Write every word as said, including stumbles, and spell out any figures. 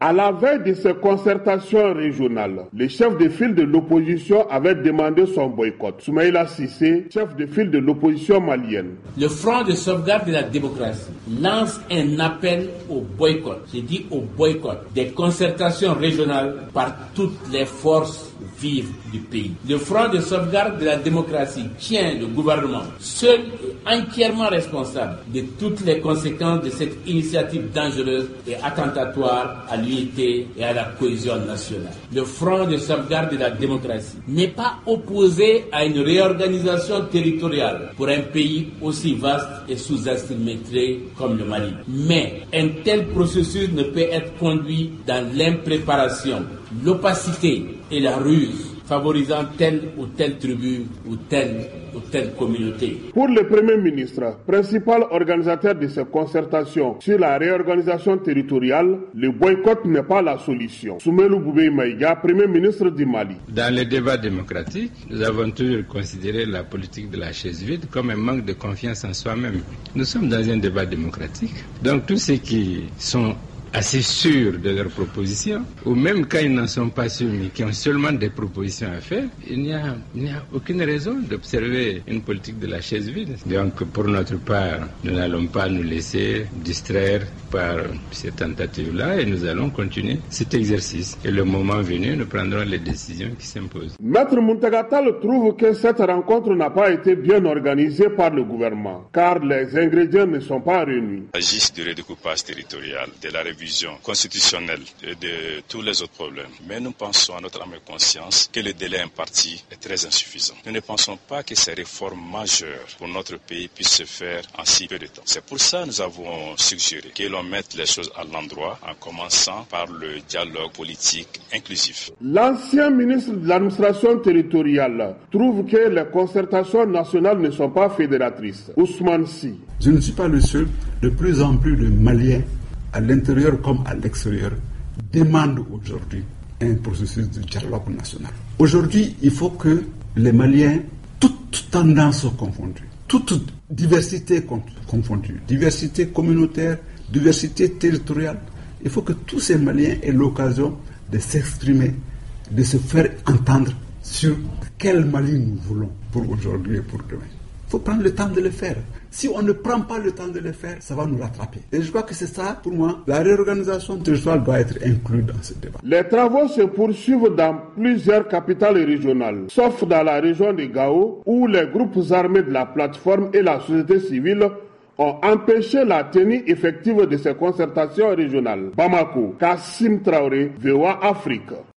À la veille de ces concertations régionales, les chefs de file de l'opposition avaient demandé son boycott. Soumaïla Cissé, chef de file de l'opposition malienne. Le Front de sauvegarde de la démocratie lance un appel au boycott, je dis au boycott, des concertations régionales par toutes les forces vives du pays. Le Front de sauvegarde de la démocratie tient le gouvernement seul et entièrement responsable de toutes les conséquences de cette initiative dangereuse et attentatoire à l'unité et à la cohésion nationale. Le Front de sauvegarde de la démocratie n'est pas opposé à une réorganisation territoriale pour un pays aussi vaste et sous-asymétré comme le Mali. Mais un tel processus ne peut être conduit dans l'impréparation, l'opacité et la ruse, favorisant telle ou telle tribu ou telle ou telle communauté. Pour le Premier ministre, principal organisateur de ces concertations sur la réorganisation territoriale, le boycott n'est pas la solution. Soumaïla Boubèye Maïga, Premier ministre du Mali. Dans les débats démocratiques, nous avons toujours considéré la politique de la chaise vide comme un manque de confiance en soi-même. Nous sommes dans un débat démocratique, donc tous ceux qui sont assez sûrs de leurs propositions, ou même quand ils n'en sont pas sûrs, mais qui ont seulement des propositions à faire, il n'y a, il n'y a aucune raison d'observer une politique de la chaise vide. Donc, pour notre part, nous n'allons pas nous laisser distraire par ces tentatives-là et nous allons continuer cet exercice. Et le moment venu, nous prendrons les décisions qui s'imposent. Maître Muntagatal trouve que cette rencontre n'a pas été bien organisée par le gouvernement, car les ingrédients ne sont pas réunis. Il s'agit de redécoupage territorial, de la révision constitutionnelle et de tous les autres problèmes. Mais nous pensons à notre âme et conscience que le délai imparti est très insuffisant. Nous ne pensons pas que ces réformes majeures pour notre pays puissent se faire en si peu de temps. C'est pour ça que nous avons suggéré que l'on mette les choses à l'endroit en commençant par le dialogue politique inclusif. L'ancien ministre de l'administration territoriale trouve que les concertations nationales ne sont pas fédératrices. Ousmane Sy. Je ne suis pas le seul. De plus en plus de Maliens, à l'intérieur comme à l'extérieur, demandent aujourd'hui un processus de dialogue national. Aujourd'hui, il faut que les Maliens, toutes tendances confondues, toute diversité confondue, diversité communautaire, diversité territoriale, il faut que tous ces Maliens aient l'occasion de s'exprimer, de se faire entendre sur quel Mali nous voulons pour aujourd'hui et pour demain. Il faut prendre le temps de le faire. Si on ne prend pas le temps de le faire, ça va nous rattraper. Et je crois que c'est ça, pour moi, la réorganisation territoriale doit être inclue dans ce débat. Les travaux se poursuivent dans plusieurs capitales régionales, sauf dans la région de Gao, où les groupes armés de la plateforme et la société civile ont empêché la tenue effective de ces concertations régionales. Bamako, Kassim Traoré, V O A Afrique.